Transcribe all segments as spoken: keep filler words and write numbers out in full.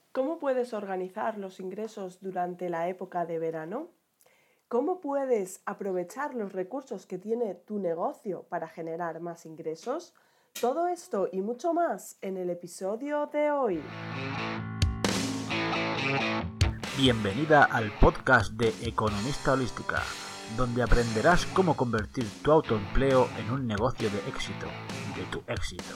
¿Cómo puedes organizar los ingresos durante la época de verano? ¿Cómo puedes aprovechar los recursos que tiene tu negocio para generar más ingresos? Todo esto y mucho más en el episodio de hoy. Bienvenida al podcast de Economista Holística, donde aprenderás cómo convertir tu autoempleo en un negocio de éxito, de tu éxito.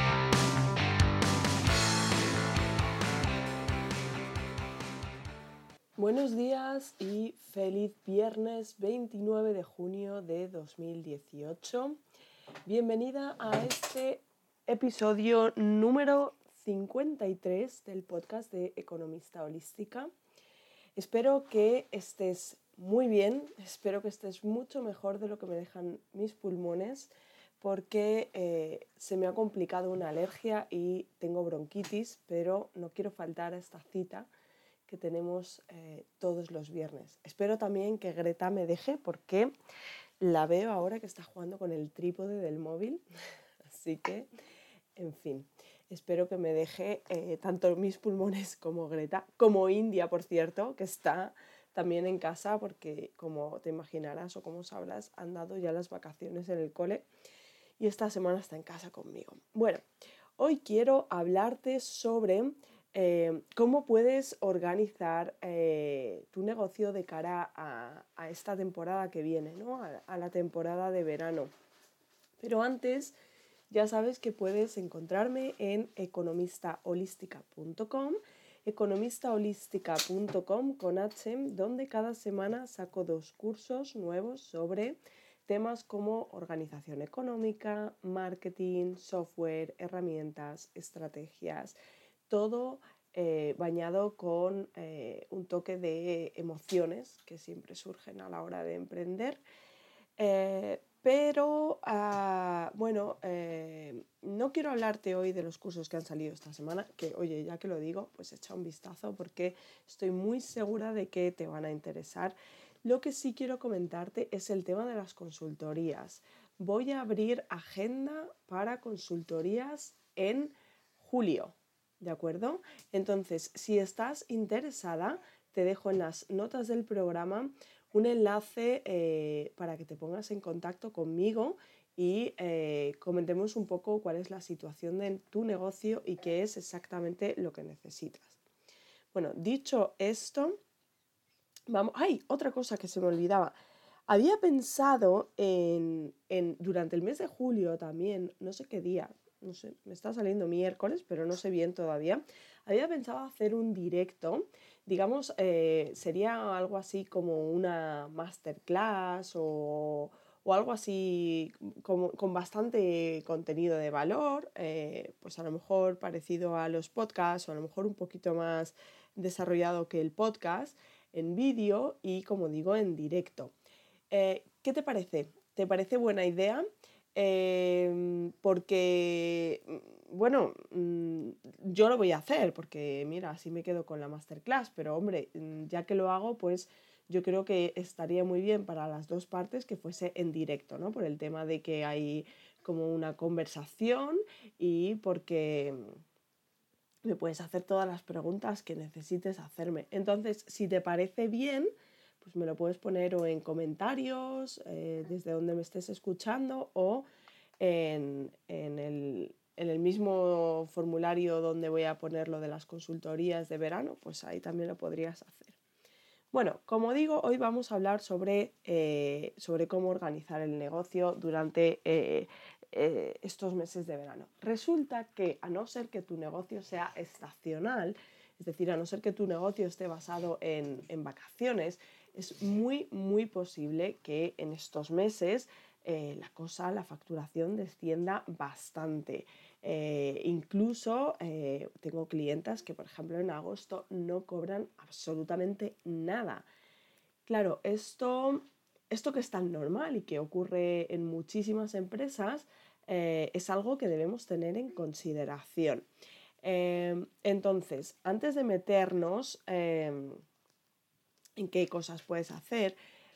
Buenos días y feliz viernes veintinueve de junio de dos mil dieciocho. Bienvenida a este episodio número cincuenta y tres del podcast de Economista Holística. Espero que estés muy bien, espero que estés mucho mejor de lo que me dejan mis pulmones, porque eh, se me ha complicado una alergia y tengo bronquitis, pero no quiero faltar a esta cita que tenemos eh, todos los viernes. Espero también que Greta me deje, porque la veo ahora que está jugando con el trípode del móvil, así que, en fin, espero que me deje eh, tanto mis pulmones como Greta, como India, por cierto, que está también en casa, porque como te imaginarás o como sabrás, han dado ya las vacaciones en el cole y esta semana está en casa conmigo. Bueno, hoy quiero hablarte sobre eh, cómo puedes organizar eh, tu negocio de cara a, a esta temporada que viene, ¿no? a, a la temporada de verano. Pero antes, ya sabes que puedes encontrarme en economista holística punto com, economista holística punto com con H, donde cada semana saco dos cursos nuevos sobre temas como organización económica, marketing, software, herramientas, estrategias, todo eh, bañado con eh, un toque de emociones que siempre surgen a la hora de emprender. Eh, pero, uh, bueno, eh, no quiero hablarte hoy de los cursos que han salido esta semana, que, oye, ya que lo digo, pues echa un vistazo porque estoy muy segura de que te van a interesar. Lo que sí quiero comentarte es el tema de las consultorías. Voy a abrir agenda para consultorías en julio, ¿de acuerdo? Entonces, si estás interesada, te dejo en las notas del programa un enlace eh, para que te pongas en contacto conmigo y eh, comentemos un poco cuál es la situación de tu negocio y qué es exactamente lo que necesitas. Bueno, dicho esto, vamos... ¡Ay! Otra cosa que se me olvidaba. Había pensado en, en durante el mes de julio también, no sé qué día, no sé, me está saliendo miércoles, pero no sé bien todavía. Había pensado hacer un directo, digamos, eh, sería algo así como una masterclass o, o algo así como, con bastante contenido de valor, eh, pues a lo mejor parecido a los podcasts o a lo mejor un poquito más desarrollado que el podcast, en vídeo y, como digo, en directo. Eh, ¿Qué te parece? ¿Te parece buena idea? Eh, porque, bueno, yo lo voy a hacer porque, mira, así me quedo con la masterclass, pero hombre, ya que lo hago, pues yo creo que estaría muy bien para las dos partes que fuese en directo, ¿no? Por el tema de que hay como una conversación y porque me puedes hacer todas las preguntas que necesites hacerme. Entonces, si te parece bien, pues me lo puedes poner o en comentarios, eh, desde donde me estés escuchando, o en, en, el, en el mismo formulario donde voy a poner lo de las consultorías de verano, pues ahí también lo podrías hacer. Bueno, como digo, hoy vamos a hablar sobre, eh, sobre cómo organizar el negocio durante eh, eh, estos meses de verano. Resulta que, a no ser que tu negocio sea estacional, es decir, a no ser que tu negocio esté basado en, en vacaciones, es muy, muy posible que en estos meses eh, la cosa, la facturación descienda bastante. Eh, incluso eh, tengo clientas que, por ejemplo, en agosto no cobran absolutamente nada. Claro, esto, esto que es tan normal y que ocurre en muchísimas empresas, eh, es algo que debemos tener en consideración. Eh, entonces, antes de meternos eh, en qué cosas puedes hacer,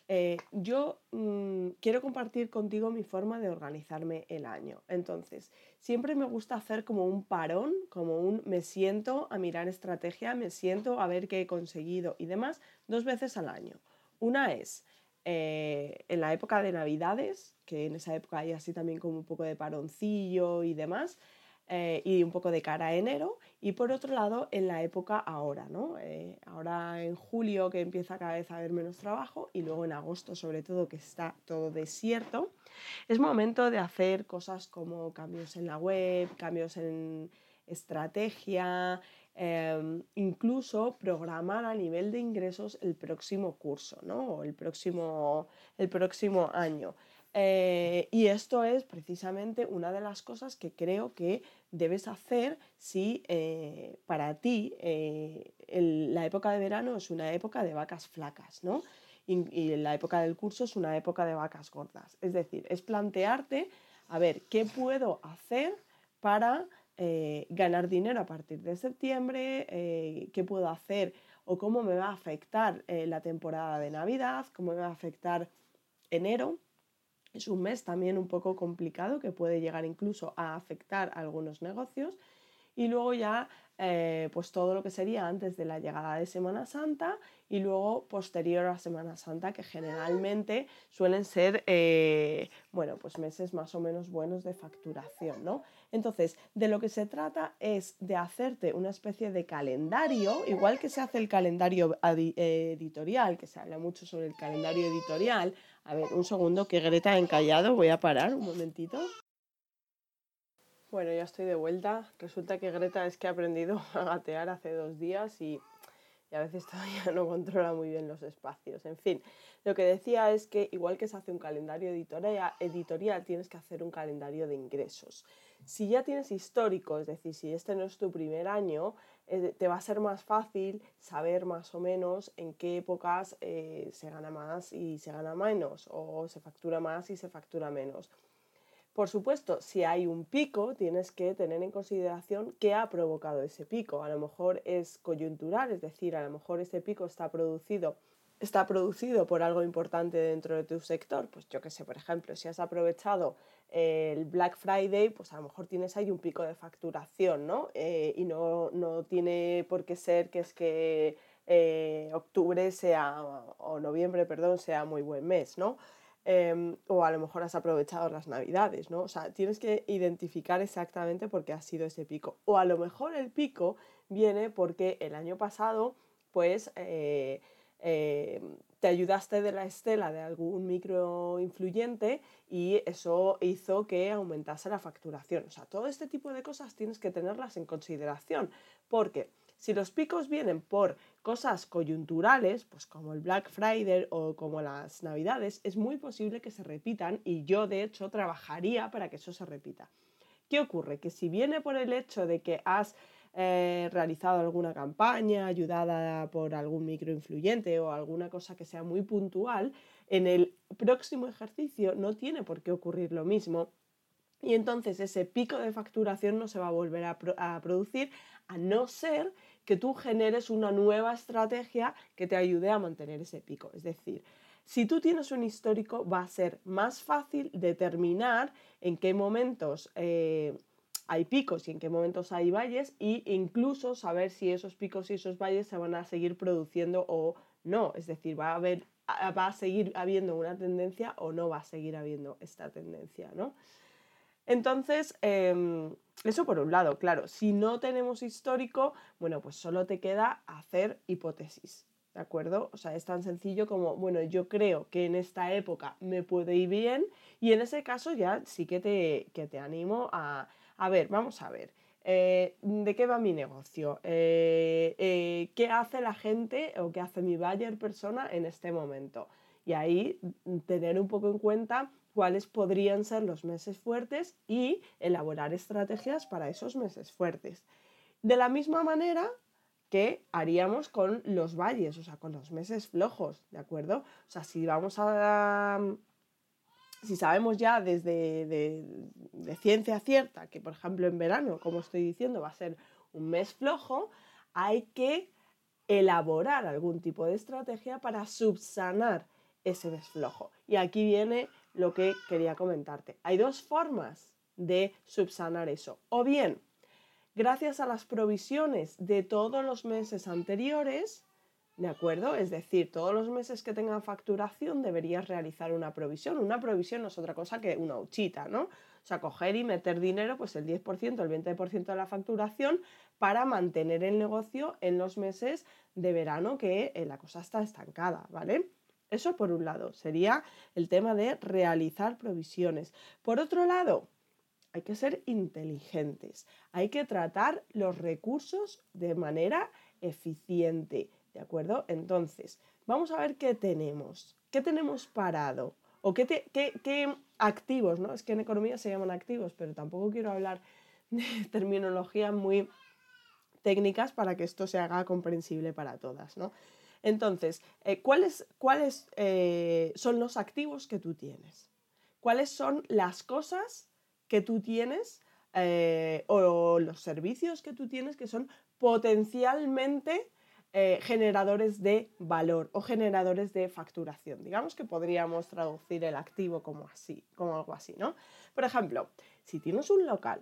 Eh, yo mmm, quiero compartir contigo mi forma de organizarme el año. Entonces, siempre me gusta hacer como un parón, como un me siento a mirar estrategia, me siento a ver qué he conseguido y demás, dos veces al año. Una es eh, en la época de Navidades, que en esa época hay así también como un poco de paroncillo y demás, eh, y un poco de cara a enero, y por otro lado en la época ahora, ¿no? Eh, ahora en julio que empieza cada vez a haber menos trabajo y luego en agosto sobre todo que está todo desierto, es momento de hacer cosas como cambios en la web, cambios en estrategia, eh, incluso programar a nivel de ingresos el próximo curso, ¿no? O el próximo, el próximo año. Eh, y esto es precisamente una de las cosas que creo que debes hacer si eh, para ti eh, el, la época de verano es una época de vacas flacas, ¿no? Y, y la época del curso es una época de vacas gordas. Es decir, es plantearte, a ver, ¿qué puedo hacer para eh, ganar dinero a partir de septiembre? Eh, ¿Qué puedo hacer o cómo me va a afectar eh, la temporada de Navidad? ¿Cómo me va a afectar enero? Es un mes también un poco complicado que puede llegar incluso a afectar a algunos negocios. Y luego ya eh, pues todo lo que sería antes de la llegada de Semana Santa y luego posterior a Semana Santa, que generalmente suelen ser eh, bueno, pues meses más o menos buenos de facturación, ¿no? Entonces, de lo que se trata es de hacerte una especie de calendario, igual que se hace el calendario editorial, que se habla mucho sobre el calendario editorial. A ver, un segundo, que Greta ha encallado, voy a parar un momentito. Bueno, ya estoy de vuelta. Resulta que Greta es que ha aprendido a gatear hace dos días y, y a veces todavía no controla muy bien los espacios. En fin, lo que decía es que igual que se hace un calendario editorial, editorial tienes que hacer un calendario de ingresos. Si ya tienes histórico, es decir, si este no es tu primer año, eh, te va a ser más fácil saber más o menos en qué épocas eh, se gana más y se gana menos, o se factura más y se factura menos. Por supuesto, si hay un pico, tienes que tener en consideración qué ha provocado ese pico. A lo mejor es coyuntural, es decir, a lo mejor ese pico está producido, está producido por algo importante dentro de tu sector. Pues yo qué sé, por ejemplo, si has aprovechado el Black Friday, pues a lo mejor tienes ahí un pico de facturación, ¿no? Eh, y no, no tiene por qué ser que es que eh, octubre sea, o noviembre, perdón, sea muy buen mes, ¿no? Eh, o a lo mejor has aprovechado las navidades, ¿no? O sea, tienes que identificar exactamente por qué ha sido ese pico. O a lo mejor el pico viene porque el año pasado, pues, eh, eh, te ayudaste de la estela de algún microinfluyente y eso hizo que aumentase la facturación. O sea, todo este tipo de cosas tienes que tenerlas en consideración, porque si los picos vienen por cosas coyunturales, pues como el Black Friday o como las Navidades, es muy posible que se repitan y yo de hecho trabajaría para que eso se repita. ¿Qué ocurre? Que si viene por el hecho de que has eh, realizado alguna campaña ayudada por algún microinfluyente o alguna cosa que sea muy puntual, en el próximo ejercicio no tiene por qué ocurrir lo mismo. Y entonces ese pico de facturación no se va a volver a, pro- a producir, a no ser que tú generes una nueva estrategia que te ayude a mantener ese pico. Es decir, si tú tienes un histórico, va a ser más fácil determinar en qué momentos eh, hay picos y en qué momentos hay valles, e incluso saber si esos picos y esos valles se van a seguir produciendo o no. Es decir, va a haber, va a seguir habiendo una tendencia o no va a seguir habiendo esta tendencia, ¿no? Entonces, eh, eso por un lado, claro, si no tenemos histórico, bueno, pues solo te queda hacer hipótesis, ¿de acuerdo? O sea, es tan sencillo como, bueno, yo creo que en esta época me puede ir bien y en ese caso ya sí que te, que te animo a, a ver, vamos a ver. Eh, ¿de qué va mi negocio? Eh, eh, ¿Qué hace la gente o qué hace mi buyer persona en este momento? Y ahí tener un poco en cuenta cuáles podrían ser los meses fuertes y elaborar estrategias para esos meses fuertes. De la misma manera que haríamos con los valles, o sea, con los meses flojos, ¿de acuerdo? O sea, si vamos a... Si sabemos ya desde de, de ciencia cierta que, por ejemplo, en verano, como estoy diciendo, va a ser un mes flojo, hay que elaborar algún tipo de estrategia para subsanar ese mes flojo. Y aquí viene lo que quería comentarte. Hay dos formas de subsanar eso. O bien, gracias a las provisiones de todos los meses anteriores, ¿de acuerdo? Es decir, todos los meses que tengan facturación deberías realizar una provisión. Una provisión no es otra cosa que una huchita, ¿no? O sea, coger y meter dinero, pues el diez por ciento, el veinte por ciento de la facturación para mantener el negocio en los meses de verano que eh, la cosa está estancada, ¿vale? Eso por un lado, sería el tema de realizar provisiones. Por otro lado, hay que ser inteligentes, hay que tratar los recursos de manera eficiente, ¿de acuerdo? Entonces, vamos a ver qué tenemos, qué tenemos parado o qué, te, qué, qué activos, ¿no? Es que en economía se llaman activos, pero tampoco quiero hablar de terminología muy técnicas para que esto se haga comprensible para todas, ¿no? Entonces, eh, ¿cuáles, cuáles eh, son los activos que tú tienes? ¿Cuáles son las cosas que tú tienes eh, o los servicios que tú tienes que son potencialmente eh, generadores de valor o generadores de facturación? Digamos que podríamos traducir el activo como así, como algo así, ¿no? Por ejemplo, si tienes un local,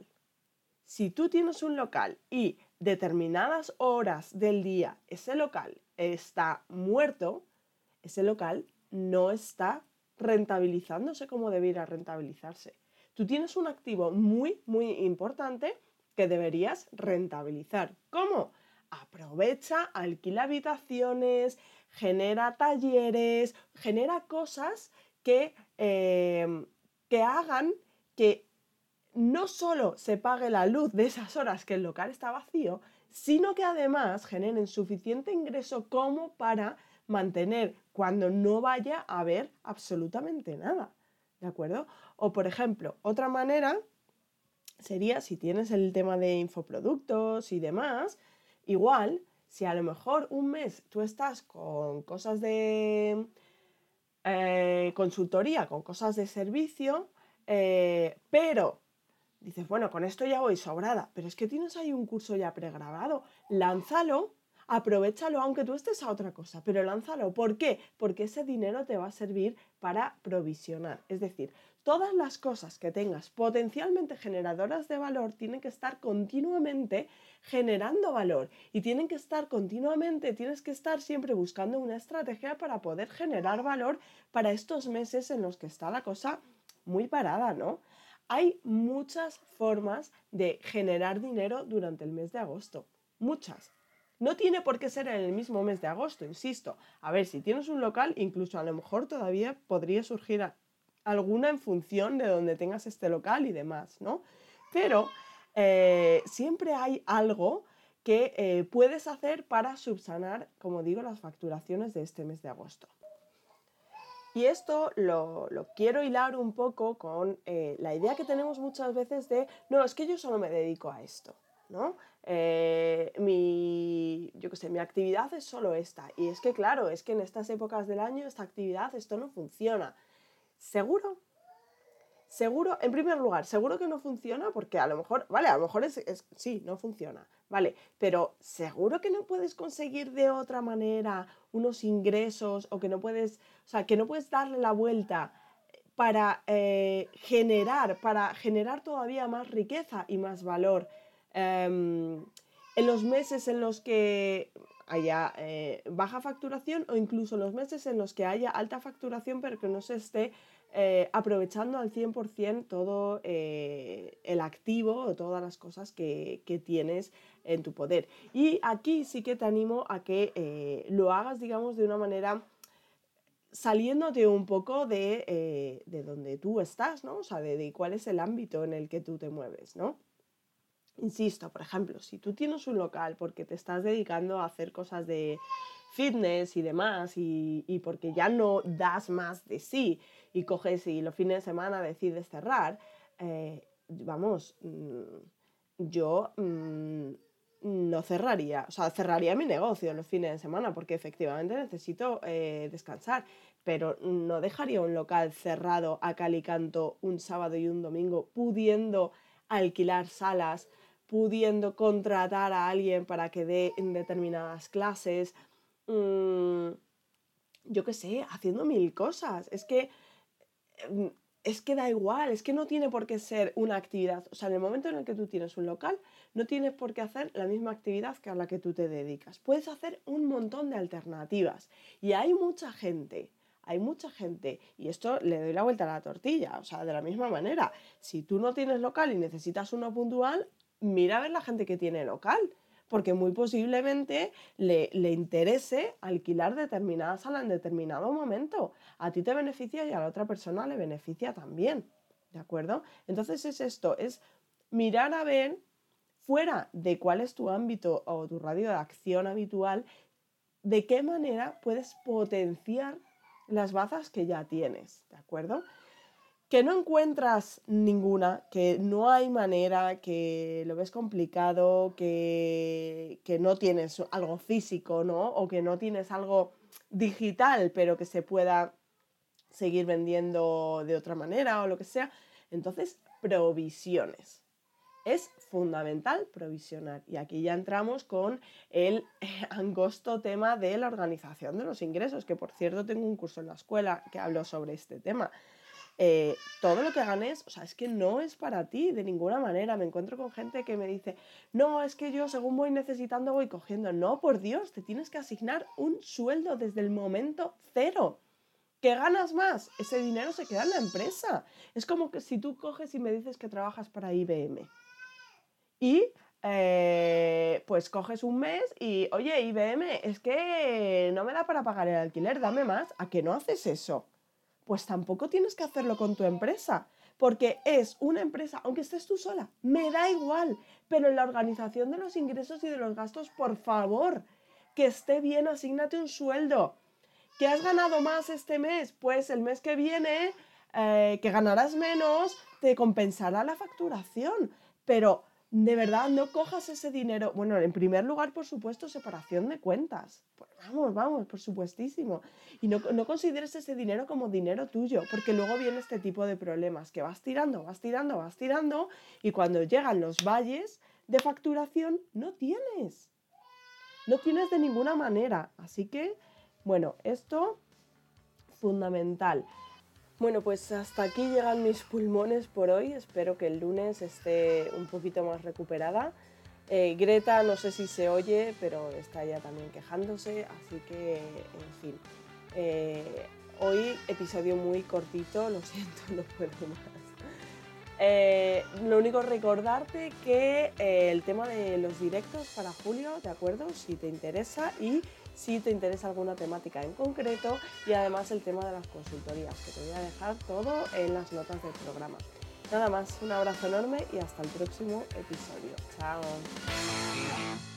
si tú tienes un local y determinadas horas del día ese local está muerto, ese local no está rentabilizándose como debiera rentabilizarse. Tú tienes un activo muy, muy importante que deberías rentabilizar. ¿Cómo? Aprovecha, alquila habitaciones, genera talleres, genera cosas que, eh, que hagan que no solo se pague la luz de esas horas que el local está vacío, sino que además generen suficiente ingreso como para mantener cuando no vaya a haber absolutamente nada, ¿de acuerdo? O por ejemplo, otra manera sería si tienes el tema de infoproductos y demás, igual, si a lo mejor un mes tú estás con cosas de eh, consultoría, con cosas de servicio, eh, pero dices, bueno, con esto ya voy sobrada, pero es que tienes ahí un curso ya pregrabado, lánzalo, aprovéchalo, aunque tú estés a otra cosa, pero lánzalo. ¿Por qué? Porque ese dinero te va a servir para provisionar. Es decir, todas las cosas que tengas potencialmente generadoras de valor tienen que estar continuamente generando valor y tienen que estar continuamente, tienes que estar siempre buscando una estrategia para poder generar valor para estos meses en los que está la cosa muy parada, ¿no? Hay muchas formas de generar dinero durante el mes de agosto, muchas. No tiene por qué ser en el mismo mes de agosto, insisto. A ver, si tienes un local, incluso a lo mejor todavía podría surgir alguna en función de donde tengas este local y demás, ¿no? Pero eh, siempre hay algo que eh, puedes hacer para subsanar, como digo, las facturaciones de este mes de agosto. Y esto lo, lo quiero hilar un poco con eh, la idea que tenemos muchas veces de, no, es que yo solo me dedico a esto, ¿no? Eh, mi, yo qué sé, mi actividad es solo esta. Y es que, claro, es que en estas épocas del año, esta actividad, esto no funciona. ¿Seguro? Seguro, en primer lugar, seguro que no funciona porque a lo mejor, vale, a lo mejor es, es sí, no funciona, vale, pero seguro que no puedes conseguir de otra manera unos ingresos o que no puedes, o sea, que no puedes darle la vuelta para eh, generar, para generar todavía más riqueza y más valor eh, en los meses en los que haya eh, baja facturación o incluso en los meses en los que haya alta facturación pero que no se esté Eh, aprovechando al cien por ciento todo eh, el activo o todas las cosas que, que tienes en tu poder. Y aquí sí que te animo a que eh, lo hagas, digamos, de una manera saliéndote un poco de, eh, de donde tú estás, ¿no? O sea, de, de cuál es el ámbito en el que tú te mueves, ¿no? Insisto, por ejemplo, si tú tienes un local porque te estás dedicando a hacer cosas de fitness y demás y, y porque ya no das más de sí y coges y los fines de semana decides cerrar, eh, vamos, yo mmm, no cerraría, o sea, cerraría mi negocio los fines de semana porque efectivamente necesito eh, descansar, pero no dejaría un local cerrado a cal y canto un sábado y un domingo pudiendo alquilar salas, pudiendo contratar a alguien para que dé en determinadas clases, mmm, yo qué sé, haciendo mil cosas. Es que, es que da igual, es que no tiene por qué ser una actividad. O sea, en el momento en el que tú tienes un local, no tienes por qué hacer la misma actividad que a la que tú te dedicas. Puedes hacer un montón de alternativas. Y hay mucha gente, hay mucha gente, y esto le doy la vuelta a la tortilla, o sea, de la misma manera. Si tú no tienes local y necesitas uno puntual, mira a ver la gente que tiene local. Porque muy posiblemente le, le interese alquilar determinada sala en determinado momento. A ti te beneficia y a la otra persona le beneficia también, ¿de acuerdo? Entonces es esto, es mirar a ver, fuera de cuál es tu ámbito o tu radio de acción habitual, de qué manera puedes potenciar las bazas que ya tienes, ¿de acuerdo? Que no encuentras ninguna, que no hay manera, que lo ves complicado, que, que no tienes algo físico, ¿no? O que no tienes algo digital, pero que se pueda seguir vendiendo de otra manera o lo que sea. Entonces, provisiones. Es fundamental provisionar. Y aquí ya entramos con el angosto tema de la organización de los ingresos, que por cierto tengo un curso en la escuela que hablo sobre este tema. Eh, todo lo que ganes, o sea, es que no es para ti de ninguna manera. Me encuentro con gente que me dice, no, es que yo según voy necesitando voy cogiendo. No, por Dios, te tienes que asignar un sueldo desde el momento cero. ¿Que ganas más? Ese dinero se queda en la empresa. Es como que si tú coges y me dices que trabajas para I B M y eh, pues coges un mes y, oye, I B M, es que no me da para pagar el alquiler, dame más. ¿A qué no haces eso? Pues tampoco tienes que hacerlo con tu empresa, porque es una empresa, aunque estés tú sola, me da igual, pero en la organización de los ingresos y de los gastos, por favor, que esté bien, asígnate un sueldo. ¿Que has ganado más este mes? Pues el mes que viene, eh, que ganarás menos, te compensará la facturación, pero de verdad no cojas ese dinero. Bueno, en primer lugar, por supuesto, separación de cuentas. Pues vamos, vamos, por supuestísimo. Y no, no consideres ese dinero como dinero tuyo, porque luego viene este tipo de problemas, que vas tirando, vas tirando, vas tirando, y cuando llegan los valles de facturación, no tienes. No tienes de ninguna manera. Así que, bueno, esto fundamental. Bueno, pues hasta aquí llegan mis pulmones por hoy. Espero que el lunes esté un poquito más recuperada. Eh, Greta no sé si se oye, pero está ya también quejándose, así que, en fin. Eh, hoy episodio muy cortito, lo siento, no puedo más. Eh, lo único recordarte que eh, el tema de los directos para julio, ¿de acuerdo? Si te interesa y si te interesa alguna temática en concreto, y además el tema de las consultorías, que te voy a dejar todo en las notas del programa. Nada más, un abrazo enorme y hasta el próximo episodio. Chao.